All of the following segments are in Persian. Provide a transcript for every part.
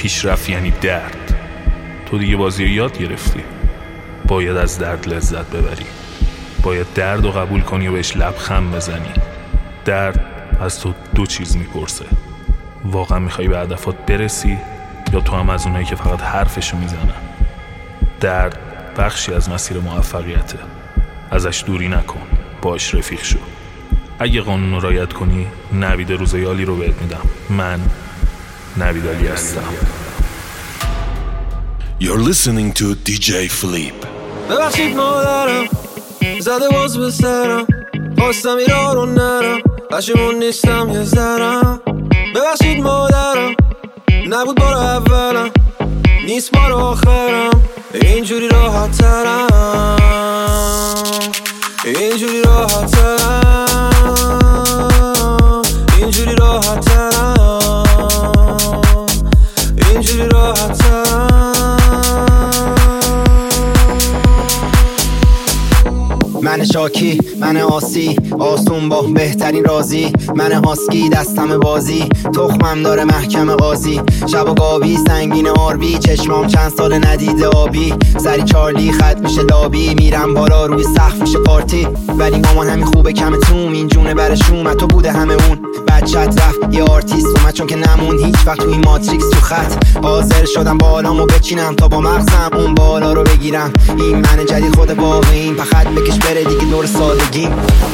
پیشرفت یعنی درد. تو دیگه بازی رو یاد گرفتی. باید از درد لذت ببری. باید درد رو قبول کنی و بهش لبخند بزنی. درد از تو دو چیز میپرسه: واقعا میخوای به هدفات برسی یا تو هم از اونایی که فقط حرفشو میزنن؟ درد بخشی از مسیر موفقیته. ازش دوری نکن، باش رفیق شو. اگه قانون رو رعایت کنی، نوید روزیالی رو بهت میدم. من نوید علی هستم. You're listening to DJ Philippe. ببخشید مادرم، زده باز به سرم، خواستم ایران رو نرم، پشیمون نیستم یه ذرم. ببخشید مادرم، نبود بار اولم، نیست بار آخرم، اینجوری راحت ترم، اینجوری راحت ترم، اینجوری راحت ترم، اینجوری راحت ترم. من شاکی، من آسی، آسون با بهترین رازی، من هاسکی دستم بازی، تخمم داره محکم قاضی، شب و گابی سنگین آربی، چشمام چند سال ندیده آبی، سری چارلی خط میشه لابی، میرم بالا روی سقف میشه پارتی، ولی مامان همین خوبه کم توم، این جونه برشون تو بوده همه اون، بچت رفت یه آرتیست اومد چون که نمون هیچ وقت توی ماتریکس تو خط، حاضر شدم بالامو بچینم تا با مغزم اون بالا رو بگیرم، این من جدید خود واقعیم، فقط بکش بره دیگه دور سادگی.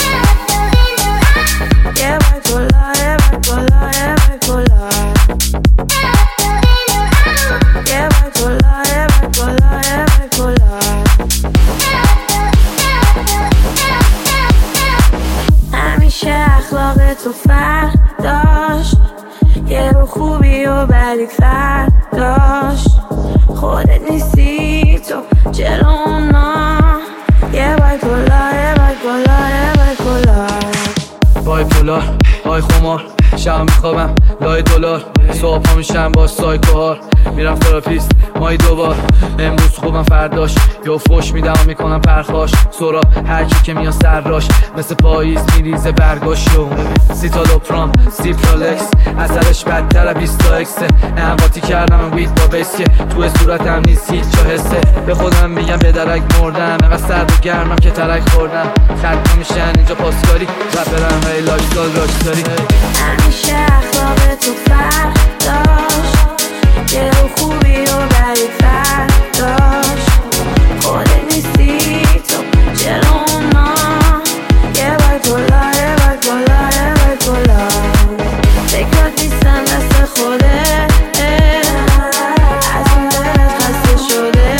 همیشه اخلاق تو فرق داشت، یه رو خوبی و بدی فرق داشت، خودت نیستی تو جلونا، یه بایپولار آی خمار، شب میخوابم لای دلار، صبح ها میشم با سایکوهار، میرم تراپیست مایی دوبار، امروز خوبم فرداش یا فوش میدم و میکنم پرخاش، سورا هرکی که میاد سرراش، مثل پاییز میریزه برگاشو، سیتالوپرام سیپرالکس، اثرش بدتر 20 اکسه، انقاطی کردم وید با بیسکه، توی صورتم نیست هیچ جا حسه، به خودم میگم به درک مردم، انقدر سرد و گرمم که ترک خوردم، خط میشن اینجا پاسکاری، رپرم های لایفستایل راکستاری. همیشه اخلاق تو فرق داشت، یه رو خوبی و بدی فرق داشت، خودت نیستی تو جلونا، یه بایپولا یه بایپولا یه بایپولا، فکرات نیستم دست خوده، از اون دلت خسته شده،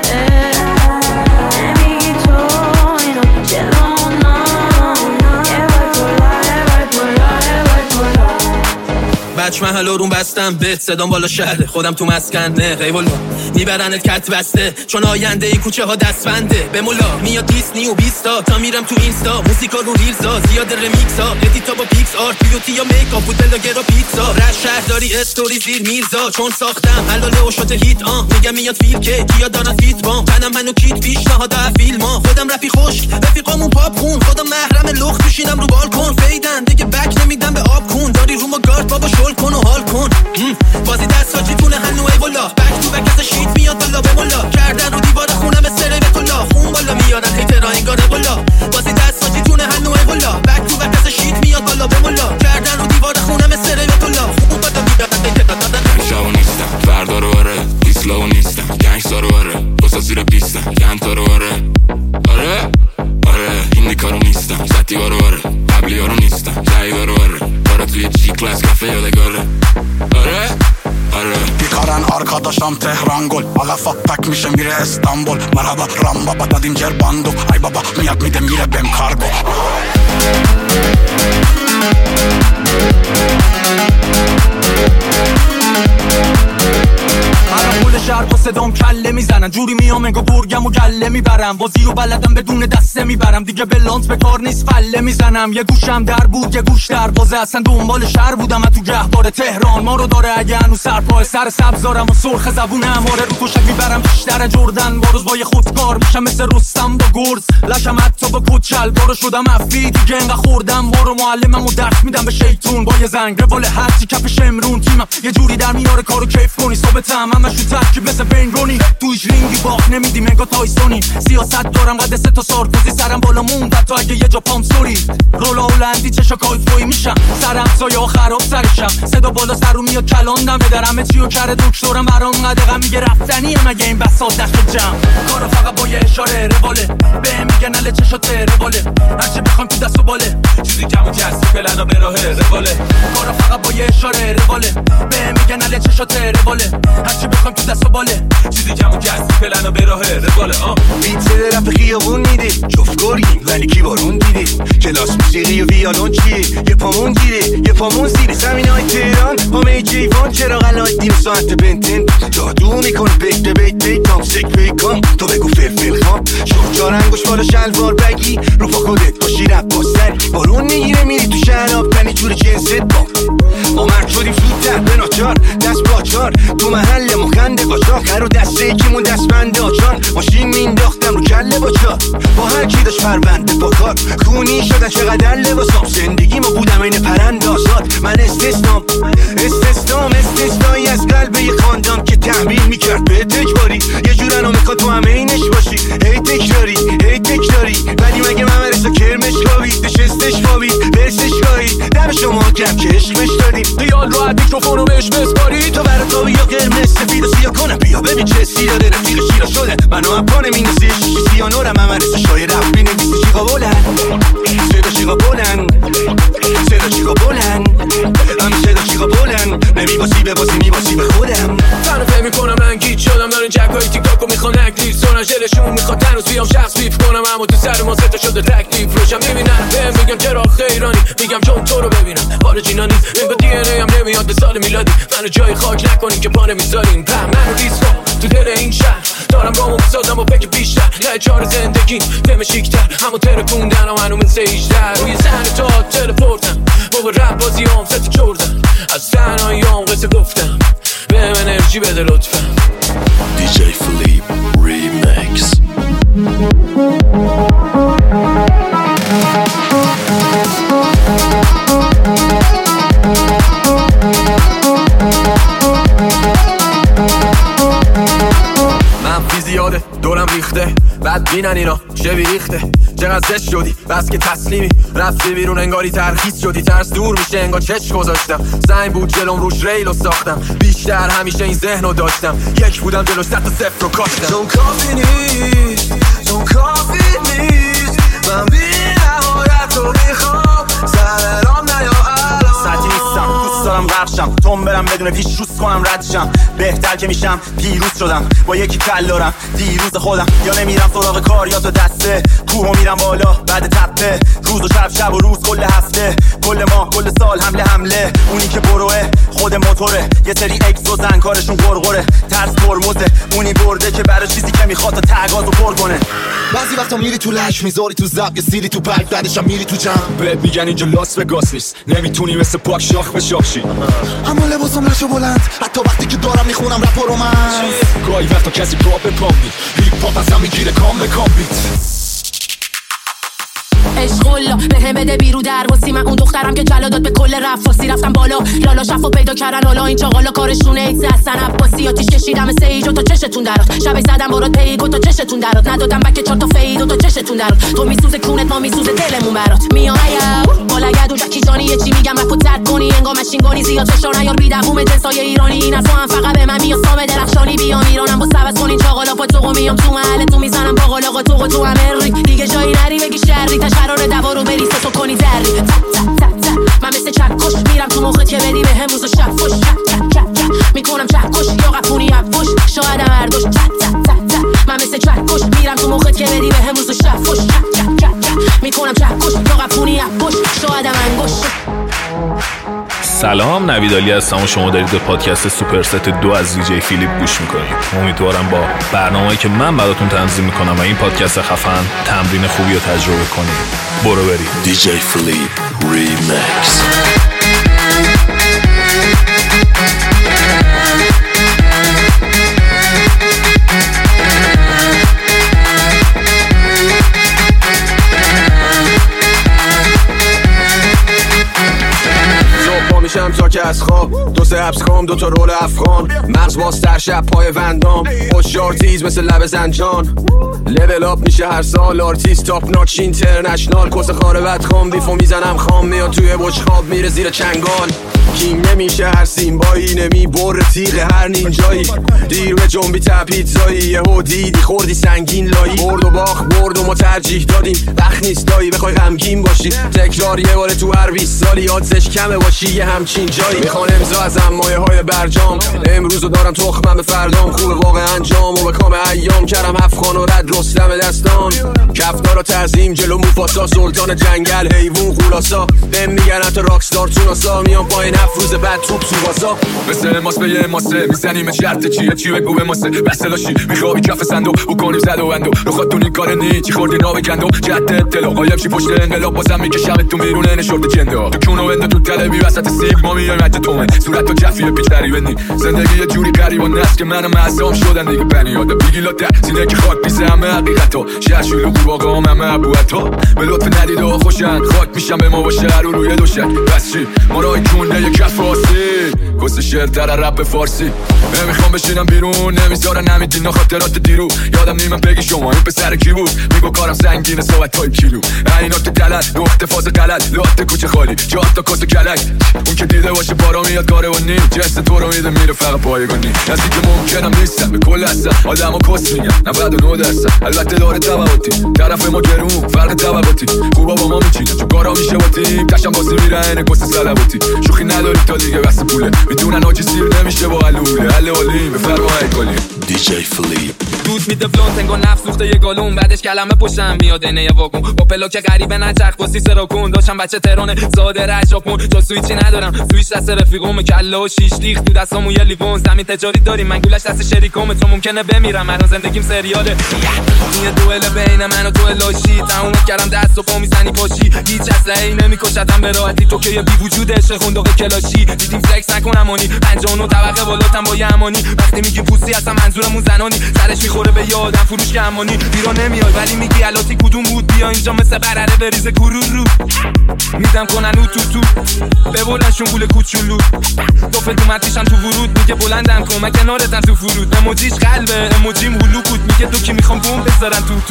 نمیگی تو اینو جلونا، یه بایپولا یه بایپولا یه بایپولا. بچ محل روم بستم بهت، صدام بالا شهر خودم تو مسکنه، غیبالا میبرنت کت بسته، چون آینده این کوچه ها دستبنده، به مولا میاد دیسنی و بیستا، تا میرم تو اینستا موسیقا رو ریلزا، زیاد رمیکس ها، ادیتا با پیکس آرت، بیوتی یا میکاپ، بوتلاگر و پیتزا، رد شهرداری استوری زیر میرزا، چون ساختم حلاله و شده هیت میگم میاد فیل که کیا دارن فیت بام، تنم منو کیت پیشنهاد فیلم ها، خودم رفی خشک رفیقامون پاپ خون، خودم محرم لخت میشینم رو بالکن، فیدن دیگه بک نمیدم به آب کون، داری رو ما گارد بابا شل کن و حال کن، بازی دستاجی تونه هنو ای والا، بک تو بک از شیت میاد بالا به مولا، کردن رو دیوار خونم سر به کلا، خون بالا میارن هیترا انگار بالا، بازی دستاجی تونه هنو ای والا، بک تو بک از شیت میاد بالا به مولا، کردن رو دیوار خونم سر به کلا، خون بالا میارن هیترا. شاو نیستم فردا رو آره، دیسلاو نیستم گنگستر رو آره، دوستا زیر پیستم ینتا رو آره، آره آره این کارو نیستم، زتیوا رو آره، قبلی ها رو نیستم، جایدا رو آره، برا توی جی کلاس کافه یادگاره، آره آره بیکارن آرکاداشم تهران گل، علفا پک میشه میره استانبول، مرحبا رام بابا دادیم جرباندو، ای بابا میاد میده میره بهم کارگو. پول شهر با صدام کله میزنن، میزنن جوری میام انگار گرگم و گله میبرم بازی و بلدم بدون دسته میبرم دیگه بلانس به کار نیست فله میزنم یه گوشم در بود یه گوش در بازه اصلا دنبال شهر بودم تو گهواره تهران ما رو داره اگه هنوز سرپای سر سبزارم و سرخ زبونم آره رو تو شک میبرم بیشتر جردن با روز با یه خودکار میشم مثل رستم با گرز لشم حتی با کچل بارو شدم افی دیگه انقدر خوردم بارو معلمم و درس میدم به شیطون با یه زنگ روال هرچی کف شمرون تیمم یه جوری در میاره کارو کیف کنی ثابتم همش رو ترکیب مثل بینگونی تویش رینگی باخت نمیدیم انگار تایسونی سیاست دارم قد سه تا سارکوزی سرم بالا موند حتی اگه یه جا پام سوری رولا هلندی چشا کایفوی میشم سرم سایه خراب سرشم صدا بالا سر رو میاد کلاندم به درمه چیو کره دکترم برام قدقم میگه رفتنیه مگه این بساط دست جمع کارو فقط با یه اشاره رواله بهم میگن اله چشاته رواله هرچی بخوام تو دست و باله چیزی کم و کسی پلنا به راه رواله کارو فقط با یه اشاره رواله بهم میگن اله چشاته رواله هرچی بخوام تو دست و باله چیزی کم و کسی پلنا به راه رواله بیت رپ خیابون میده جفت گرگیم ولی کی بارون دیده کلاس موسیقی و ویالون چیه یه پامون گیره یه پامون زیره زمینای تهران با می جیوان چرا غلای دیم ساعت بنتن جادو میکن بیت تام سک بیکام تو بگو فلفل خام شورجا رنگوش بالا شلوار بگی رو پا خودت باشی رپ باستری بارون میگیره میری تو شهراب تنی جور جنست با مرد شدیم زودتر به ناچار دست باچار تو محل مخنده قاچاق هر رو دسته یکیمون دست بنده آچان ماشین مینداختم رو کله باچار با هر کی داشت پرونده با کار خونی شدن چقدر لباسام زندگی ما بودم این پرند آزاد من استثنایی از قلب یه خاندان که تحمیل میکرد به تجباری یه جورنو میخواد تو همه اینش باشی هی تکراری ولی مگه ممرسا کرمش خوابید نشستش خوابید برسش گاهید دم شما کم که عشقش دادیم خیال رو از میکروفونو بهش بسپاری تو برای تو یا قرمز سفید و سیاه کنم بیا ببین چه سیاده رفیق شیرا شده منو هم پانه مینوسی شیشی سیانورم ممرسا شاید رفت بینویسی شیقا بلند صدا شیقا بلند هم صدا شیقا بلند نمیباسی بباسی میباسی به خودم تنو فهم میکنم من گیت شدم دارین جکایی تیک تاکو میخوان اکلیف سونن جلشون میخواد تنوز بیام شخص بیف کنم اما تو سر ما ستا شده تکلیف روشم میبینن بهم میگم چرا خیرانی میگم چون تو رو ببینم خارجینا نیست انگار دی ان ای هم نمیاد به سال میلادی منو جای خاک نکنین که پا نمیذارین منو دیسکو تو دل این شهر دارم رامو بسازم و فکر بیشتر ته چار زندگی فهم شیکتر همو ترکوندن و منو مثل ایشتر روی زن تا تلپورتم موقع رپ بازی هم ستی چردن از تنهایی هم قصه گفتم بهم انرژی بده لطفا DJ Philippe Remix. منفی زیاده دورم ریخته بعد بینن اینا چه بیریخته چقدر زشت شدی بس که تسلیمی رفتی بیرون انگاری ترخیص شدی ترس دور میشه انگار چش گذاشتم سنگ بود جلوم روش ریلو ساختم بیشتر همیشه این ذهنو داشتم یک بودم جلوش 100 تا صفر رو کاشتم چون کافی نیست من بی نهایت رو میخوام سر رام نیا الان سطحی نیستم دوست دارم غرقشم تون برم بدون پیش روز کنم ردشم بهتر که میشم پیروز شدم با یکی کل دارم دیروز خودم یا نمیرم سراغ کار یا تو دسته کوهو میرم بالا بعد تپه روز و شب و روز کل هفته کل ماه کل سال حمله اونی که بروه خود موتوره یه سری اکس و زن کارشون غرغره ترس پرموزه اونی برده که برای چیزی که میخواد تا تگازو پر کنه بعضی وقتا میری تو لش میذاری تو زب یه سیری تو پک بعدشم میری تو جمع بهت میگن اینجا لاس وگاس نیست نمیتونی مثل پاک شاخ به شاخشی اما لباسم نشو بلند حتی وقتی که دارم میخونم رپ و رومنس گاهی وقتا کسی پا به پام نید هیپ هاپ ازم میگیره کام به کام بیت عشقالله به هم بده بیرو در واسی من اون دخترم که جلا داد به کل رفاسی رفتم بالا لالا شفا پیدا کردن حالا این چاقالا کارشونه ایت هستن عباسی آتیش کشیدم سیج و تا چشتون درات شب زدم برات پیگ و تا چشتون درات ندادم بک 4 تا فید و تا چشتون درات تو میسوزه کونت ما میسوزه دلمون برات میام بالا گدو جکی جانی یه چی میگم رپو ترد کنی انگار ماشینگانی زیاد فشار نیار بیدقوم جنسای ایرانی این تو هم فقط به من میاد سام درخشانی بیام ایرانم با سبز کنین چاقالا پاتو میام تو محل تو میزنم باقالا تو امری دیگه جایی نری بگی شری قراره دوارو بریسه تو کنی دری من مثل چکش میرم تو مخت که بدی به هم روز و شب فش میکنم چکش یا قپونی افش شایدم اردوش من مثل چکش میرم تو مخت که بدی به هم روز و شب فش میکنم چکش یا قپونی افش شایدم انگوش سلام، نوید علی هستم و شما دارید به پادکست سوپرست 2 از دیجی فیلیپ گوش میکنید. امیدوارم با برنامه‌ای که من براتون تنظیم میکنم و این پادکست خفن تمرین خوبی رو تجربه کنید. برو برید. دیجی فیلیپ ریمیکس. میشم تا که از خواب 2 حبس کام 2 تا رول افغان مغز باز تر شب پای وندام خوشیار تیز مثل لب زنجان لول اپ میشه هر سال آرتیست تاپ ناچ اینترنشنال کس خاره بدخام بیفو میزنم خام میاد توی بشخاب میره زیر چنگال کینگ نمیشه هر سیمبایی نمی بر تیغ هر نینجایی دیر به جنبی تپیتزایی یهو دیدی خوردی سنگین لایی برد و باخ برد و ما ترجیح دادیم وقت نیست دایی بخوای غمگین باشی تکرار یه بار تو هر 20 سالی آدزش کمه باشی یه همچین جایی میخوان امضا ازم مایه های برجام امروزو دارم تخمم به فردام خوبه واقع انجام و به کام ایام کردم 7 خان و رد رستم دستان کفدارا تعظیم جلو موفاسا سلطان جنگل حیوان خلاصا بهم میگن تو راکستار توناسا میام پایین روز بعد توپ تو بازا مثل ماس به یه ماسه میزنیم شرط چیه چی بگو به ماسه بس لاشی میخوابی کف صندوق بکنیم زد و بندو رو خودتون این کار نی چی خوردی ناو گندو جهت اطلاع قایم چی پشت انقلاب بازم میکشم تو میرونه نشورد جندا تو کونو بنده تو تلوی وسط سیب ما میایم عجب تومن صورت تو جفیه پیچ تقریبا نی زندگی یه جوری قریبا نست که منم معصوم شدن دیگه بنیاد بیگیلا در سینه که خاک میزه همه حقیقتا شهرشون رو واقعا همه ابوتا به لطف ندید و خوشن خاک میشم به ما باشه رو روی دوشک بس چی ما راه کونه کف واسه کس شعر در رپ فارسی نمیخوام بشینم بیرون نمیذارن نمیدین خاطرات دیرو یادم نیمم بگی شما این پسر کی بود میگو کارم سنگینه صحبت های کیلو عینات دلل نقطه فاز غلط لات کوچه خالی جا تا کس کلک اون که دیده باشه بارا میاد کاروانی جنس تو رو میده میره فقط پایگانی نزدیک ممکنم نیستم به کل هستم آدمو کس میگن 99% البته داره تبعاتی طرف ما گرون فرق طبقاتی خوبا با ما میچینه چون کارا میشه با تیم قشنگ بازی میره عین کس صلواتی شوخی نداری تا دیگه بس پوله میدونن آجی سیر نمیشه با علوله حل علی بفرمایید کلی دیجی فیلیپ دوست میده فلونت انگار نفس سوخته یه گالون بعدش کلمه پشتم میاد اینه واگون با پلاک غریبه نچرخ با سیسه را کن داشتم بچه تهران زاده رشاپون جا سویچی ندارم سویچ دست رفیقم کلا و شیش لیخ تو دستامو یه لیوان زمین تجاری داریم من گولش دست شریکم تو ممکنه بمیرم الان زندگیم سریاله یه دوئل بین من و تو لاشی تموم کردم دست و پا میزنی پاشی هیچ اسلحه‌ای نمیکشتم به راحتی تو که بی وجود عشق خندق کلاشی دیدیم فلکس نکنم مانی 59 طبقه بالاتم با یه امانی وقتی میگی پوسی هستم منظورمون زنانی سرش میخوره به یادم فروش که امانی بیرون نمیاد ولی میگی الاتی کدوم بود بیا اینجا مثل برره بریزه کرو رو میدم کنن او تو ببولنشون گول کوچولو تو فدومتیشم تو ورود میگه بلندم کن من کنارتم تو فرود اموجیش قلبه اموجیم هلو بود میگه تو کی میخوام بوم بذارن تو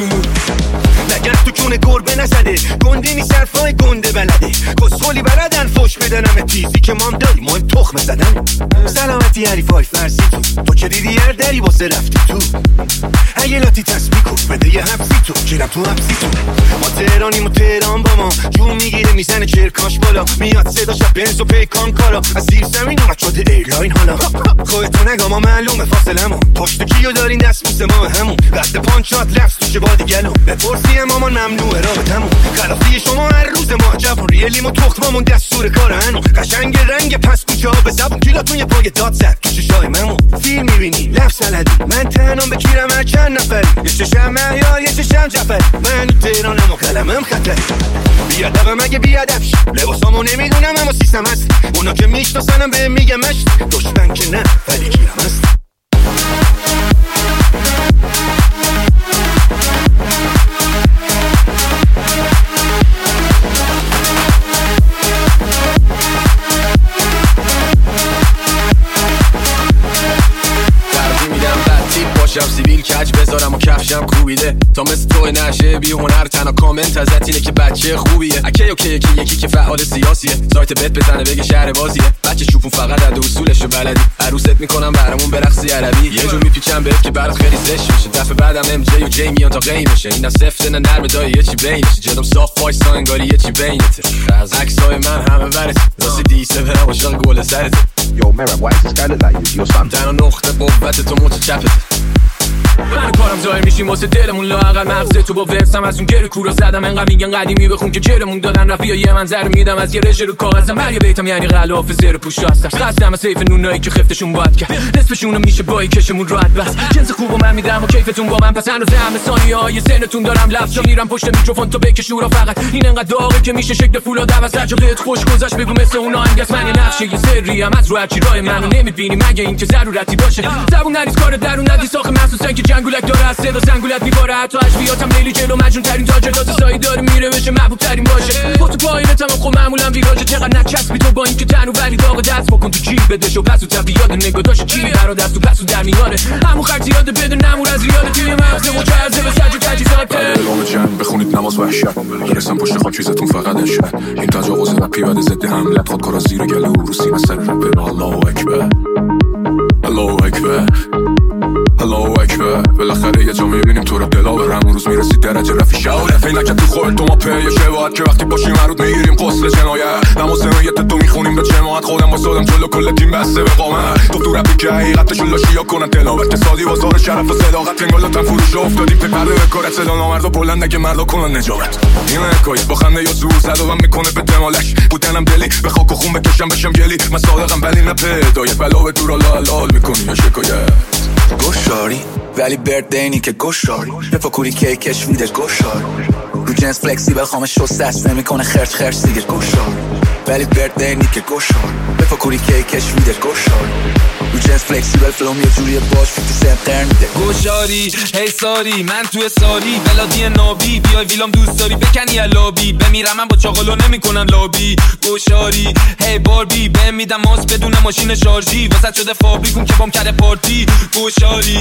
نگر تو کونه گربه نزده گنده نیست حرفای گنده بلده کسخولی بردن فوش بدنم تیزی که مام داری مهم تخم زدن سلامتی حریفای فرسی تو که دیدی هر دری واسه رفتی تو اگه لاتی تسبیح کن بده یه حبسی تو گیرم تو حبسی تو ما تهرانیم و تهران با ما جون میگیره میزنه چرکاش بالا میاد صدا شب بنز و پیکان کارا از زیر زمین اومد شده ایرلاین حالا خودتو نگاه ما معلومه فاصلمون پشت کیو دارین دست بوسه ما همون قد پانچات لفظ توشه بادی گلو بپرسی مامان ممنوعه رابطمون خلافی شما هر روز ما جوون ریلیم و تختممون دستور کار هنو قشنگ رنگ پس کوچه ها به زبون کیلاتون یه پای داد زد تو چشای ممون فیلم میبینی لفظ سلدی من تنم بکیرم هر چند نفری یه چشم معیار یه چشم جفری من تهرانم و قلمم خطری بیادبم اگه بیادب شی لباسامو نمیدونم اما سیستم هست اونا که میشناسنم به میگم مشت دشمن که نه ولی کیرم هست باشم سیبیل کج بذارم و کفشم کوبیده تا مثل تو نشه بی هنر تنها کامنت ازت اینه که بچه خوبیه اکی اوکی یکی که فعال سیاسیه سایت بت بزنه بگه شهر بازیه بچه شوفون فقط عد اصولشو بلدی عروست میکنم برامون برقصی عربی یه جور میپیچم بهت که برات خیلی زشت میشه دفعه بعدم ام جی و جی میان تا قیمشه اینا سفت نه نرم دای یه چی بینشه جلوم صاف وایسا انگاری یه چی بینته از عکسای من همه ورث واسه دیسه برام عاشق گل سرت Yo, Merab, why does this guy look like you? Your son. تنها نقطه قوت تو موت چپت من کارم ظاهر میشیم واسه دلمون لااقل مغز تو با ورسم از اون گره کورا زدم انقدر میگن قدیمی بخون که جرمون دادن رفیع یه منظر میدم از یه رژه رو کاغذم هر یه بیتم یعنی غلاف زیر پوش راستم قصدم سیف نونایی که خفتشون باید کرد نصفشون میشه بایی کشمون راحت بس جنس خوبو من میدم و کیفتون با من پس هنوز همه ثانیه‌های سنتون دارم لفظا میرم پشت میکروفون تو بکش شورا فقط این انقدر داغه که میشه شکل فولاد عوض رجاقت خوش گذشت بگو مثل اون آهنگس من یه نقشه یه سری هم از رو هرچی راه منو نمیبینی مگه این که ضرورتی باشه زبون نریز کار درون ندی ساخه محسوسن که جنگولک داره از صدا سنگولت میباره حتی اشبیاتم لیلی جلو مجنون ترین تاجرات سایی داره میره بشه محبوب ترین باشه با تو پایینتم خب معمولا ویراجه چقدر نچسبی تو با این که تنو ولی داغ دست بکن تو جیب بدش و پسو طبیعت نگاه داشت چی برا دست و پسو در میاره همون خرج زیاده بده نمور از ریاده توی مغز مجرزه به سج و تجیزاته اعلام جنگ بخونید نماز وحشت برسم پشت خاک چیزتون فقط اشت این تجاوز رپی بعد ضد حملت خودکارا زیر گلو رو سینه سر رپ الله اکبر الله اکبر الله اکبر بالاخره یه جا میبینیم تو رو دلاور همون روز میرسید درجه رفی شهادت اینکه تو خودت تو ما پیه شباهت که وقتی باشیم مرود میگیریم قسل جنایت نماز نهایت تو میخونیم به جماعت خودم واسادم جلو کل تیم بسته به قامت تو رپی که حقیقتشون لاشیا کنن تلاوت کسادی بازار شرف و صداقت انگالاتن فروش افتادیم پی پرده بکارت صدا نامردا بلند اگه مردا کنن نجابت این حکایت با خنده یا زور زدوم میکنه به دمالش بودنم دلی به خاک و خون بکشم بشم گلی من صادقم ولی نه پیدای بلا به دور لال میکنی یا شکایت گوشاری ولی بردینی که گوشاری بفکوری کیکش ویده گوشاری رو جنس فلکسیبل خامه شست دست نمیکنه خرج سیگر گوشاری ولی بردینی که گوشاری بفکوری کیکش ویده گوشاری رو جنس فلکسیبل فلوم یه جوریه باش 50 سنت قرن میده گوشاری هی ساری من توی ساری بلادی نابی بیای ویلام دوست داری بکنی لابی بمیرم من با چاقالو نمیکنم لابی گوشاری هی باربی بهم میدم ماس بدون ماشین شارژی واسط شده فابریکون که بام کرده پارتی گوشاری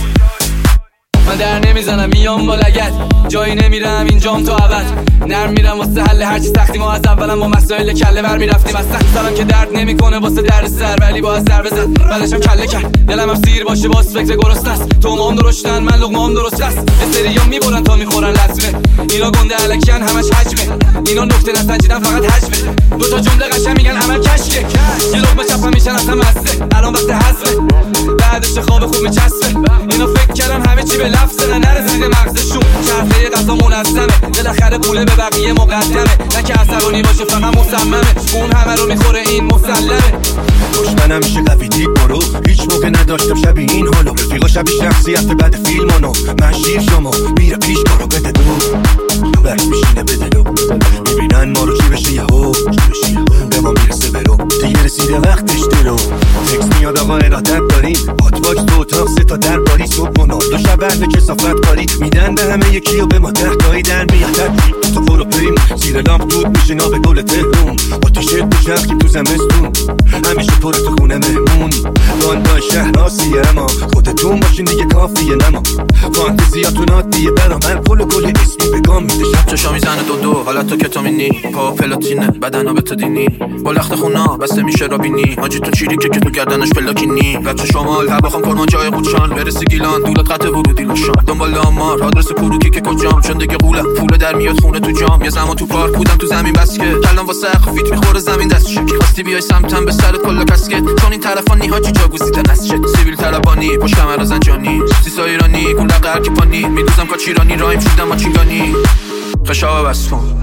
من در نمیزنم میام با لگد جایی نمیرم اینجام تو عوض نرم میرم واسه حل هرچی سختی ما از اولم با مسائل کله بر میرفتیم از سخت سرم که درد نمیکنه واسه درد سر ولی با از سر بزن بعدشم کله کرد دلم هم سیر باشه باز فکر گرست است تو مام درشتن من لقمام درست است استریا میبرن تا میخورن لطمه اینا گنده الکن همش حجمه اینا نکته نسنجیدن فقط حجمه دو تا جمله قشنگ میگن عمل کشکه یه لقمه چپم میشن اصلا مسته الان وقت حذفه بعدش خواب خوب میچسبه اینا فکر کردن همه چی به لفظه نرسیده مغزشون چرخه غذا منظمه بالاخره پوله به بقیه مقدمه نه که عصبانی باشه فقط مصممه اون همه رو میخوره این مسلمه دشمنم میشه قوی دید برو هیچ موقع نداشتم شبیه این حالو رفیقا شبیه شخصیت بعد فیلمانو من شیر شما میره پیش کارو بده دو بک میشینه بده دو میبینن ما رو چی بشه یهو به ما میرسه برو دیگه رسیده وقتش دلو تکس میاد آقا ارادت داریم هات باکس تو اتاق 3 تا در باری صبح و دو شب بعد کسافت کاری میدن به همه یکی و به ما 10 تایی در میاد تو برو بریم زیر لامپ دود میشه ناب گل تهرون آتیشت بچرخیم تو زمستون همیشه پر تو خونه مهمون باندای شهر آسیه اما خودتون باشین دیگه کافیه نما فانتزیاتون عادیه برا من کل اسمی بگام میده شب چشا میزنه دو حالا تو کتامینی پا پلاتینه بدن ها به تو دینی با لخت خونا بسته میشه رابینی حاجی تو چیریکه که تو گردنش پلاکینی بچه شمال هر بخوام کرمان جای قوچان برسی گیلان دولت قطع ورودی لشان دنبال آمار آدرس کروکی که کجام چون دیگه قولم پول در میاد خونه تو جام یه زمان تو پارک بودم تو زمین بس که کلام واسه فیت میخوره زمین دست شک خواستی بیای سمتم به سرت کلا کسکت چون این طرفا نیهاجی جا گزیده نست شد سیبیل طلبانی پشت کمر زنجانی سیسا ایرانی گول دقر کی پانی میدوزم کاچیرانی رایم شدم ماچینگانی خشاب بسفون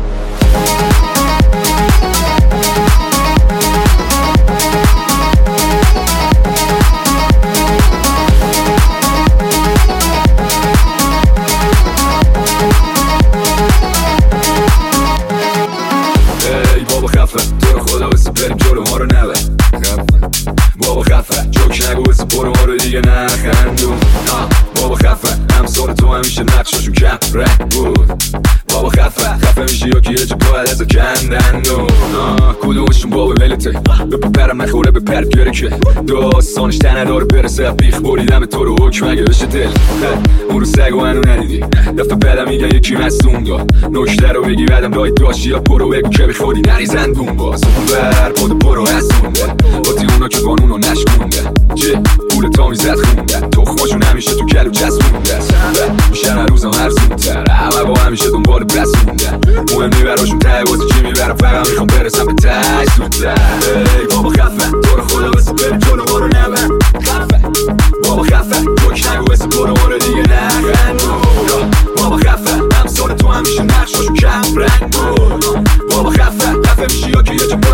بریم جلو ما رو نبر بابا خفه جوک نگو بس برو ما رو دیگه نخندون بابا خفه همسال تو همیشه نقشاشون کم رنگ بود بابا خفه میشه یا که یه جا باید ازا کندندون کدومشون بابا ولته به پرم نخوره به پر بیاره که داستانش تنه داره برسه بیخ بریدم تو رو حکم اگه بشه دل اون رو سگو منو ندیدی دفعه بعدم میگن یکی مصدوم داد نکته رو بگی بعدم رای داشتی یا برو بگو که بخوری نریزن دون باز اون بر پاد برو هستونده باتی اونا که قانونو نشکونده چه پول تا میزد خونده تخماشون همیشه تو کلو چسبونده میشن هر روزم هرزونتر همه با همیشه دنبال برسونده مهم نی براشون ته بازی چی میبرم فقط میخوام برسم به ته زودتر ای بابا خفه تو رو خدا بس بریم جلو ما رو نبر خفه بابا خفه جوک نگو بس برو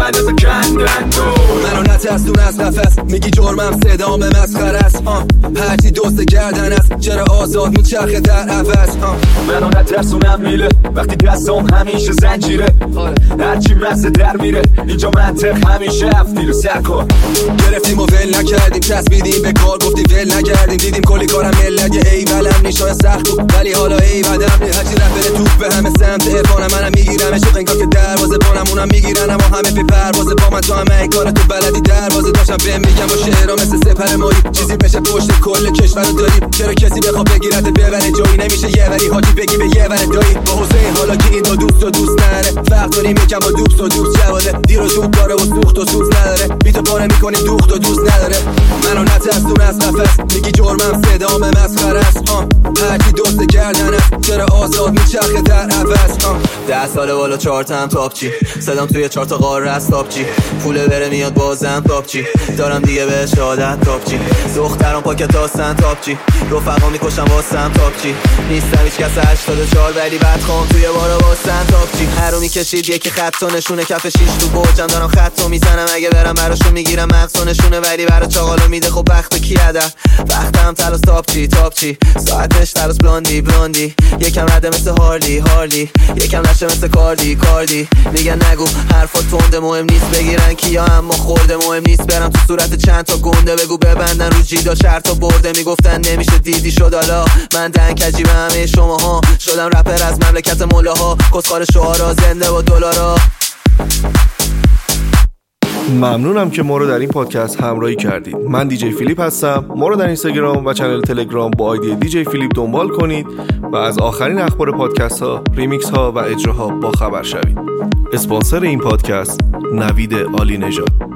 اندازه کندن تو. منو نترسون از نفس، میگی جرمم صدام مسخره است. هرچی دوست گردن است، چرا آزاد میچرخه در عوض. منو نترسونم میله وقتی دستم همیشه زنجیره. هرچی مزه در میره اینجا منطق همیشه افتی رو سر کن. گرفتیم و ول نکردیم، چسبیدیم به کار گفتی ول نکردیم. دیدیم کلی کارم ملت یه ای ولم نیشای سخت بود ولی حالا ای بدم نی. هرچی رفت بره توپ به همه سمت ارفانم، منم میگیرم شوق انگار که دروازه بانم اونم میگیرن اما همه پی پروازه با من. تو همه ای کار تو بلدی دروازه داشتم بهم میگم با شعرها مثل سپر مایی چیزی بشه پشت کل کشور داری. چرا کسی بخواد بگیرت ببره جایی نمیشه یه وری حاجی بگی به یه وره دایی. با حسین حالا که این دو دوست و دوست نره فرق داریم یکم با دوست و دوست جواله. دیر و زود داره و سوخت و سوز نداره، بیتو پاره میکنیم دوخت و دوست نداره. منو نترسون از نفس، میگی جرمم صدام مسخره است. هرچی دوست گردن است، چرا آزاد میچرخه در عوض. 10 ساله بالا 4 تا هم تاپچی، صدام توی 4 تا قاره است تاپچی. پوله بره میاد بازم تاپچی، دارم دیگه بهش عادت تاپچی. دخترام پاکت هستن تاپچی، رفقا میکشم واسم تاپچی. نیستم هیچ کس 84 ولی بدخوام توی بارا واسن تاپچی. هرو میکشید یکی خط و نشونه کف 6 تو برجم دارم خط و میزنم. اگه برم براشون میگیرم مغز و نشونه ولی برا چاقالو میده. خب وقت کی هدر وقتم تلاس تاپچی تاپچی. ساعتش تلاس بلاندی بلاندی، یکم رده مثل هارلی هارلی، یکم نشه مثل کاردی کاردی. میگن نگو حرفا تنده مهم نیست بگیرن کیا اما خورده مهم نیست. برم تو صورت چند تا گنده بگو ببندن رو جیدا چرت و برده. میگفتن نمیشه دیدی شد حالا من دنکجی به همه شماها. شدم رپر از مملکت مولاها، کسخار شعارا زنده با دلارا. ممنونم که ما رو در این پادکست همراهی کردید. من دیجی فیلیپ هستم. ما رو در اینستاگرام و چنل تلگرام با آیدی دیجی فیلیپ دنبال کنید و از آخرین اخبار پادکست ها، ریمیکس ها و اجراها با خبر شوید. اسپانسر این پادکست نوید عالی نژاد.